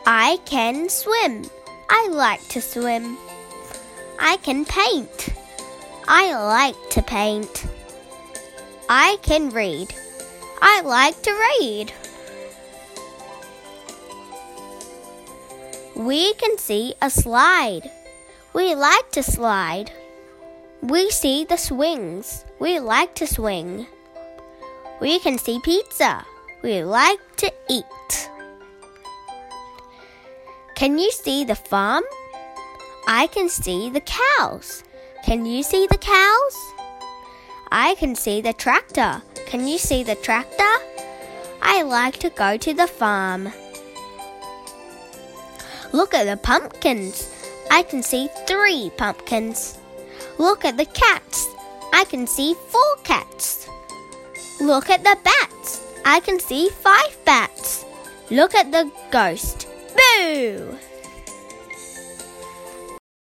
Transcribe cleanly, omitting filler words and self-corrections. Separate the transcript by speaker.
Speaker 1: I can swim. I like to swim. I can paint. I like to paint. I can read. I like to read. We can see a slide. We like to slide. We see the swings. We like to swing. We can see pizza. We like to eat. Can you see the farm? I can see the cows. Can you see the cows? I can see the tractor. Can you see the tractor? I like to go to the farm. Look at the pumpkins. I can see 3 pumpkins. Look at the cats. I can see 4 cats. Look at the bats. I can see 5 bats. Look at the ghost. Boo!